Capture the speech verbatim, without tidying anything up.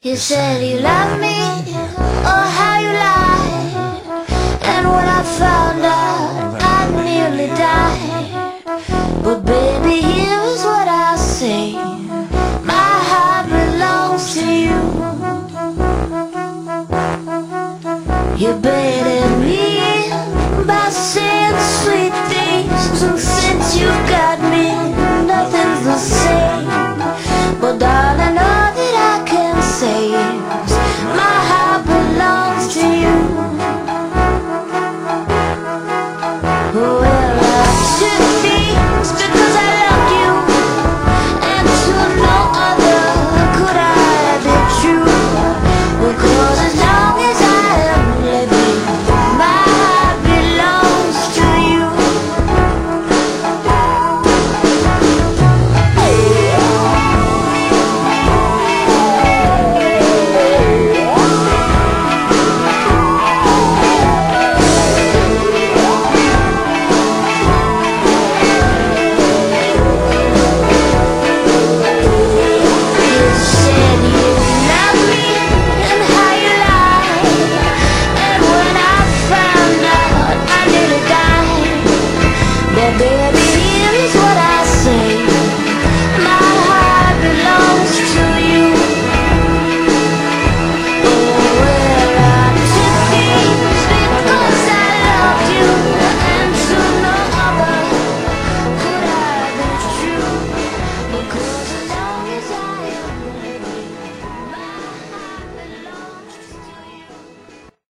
You said you loved me, oh how you lied. And when I found out, I nearly died. But baby, here's what I say: my heart belongs to you. You baited me in by saying sweet things, and since you got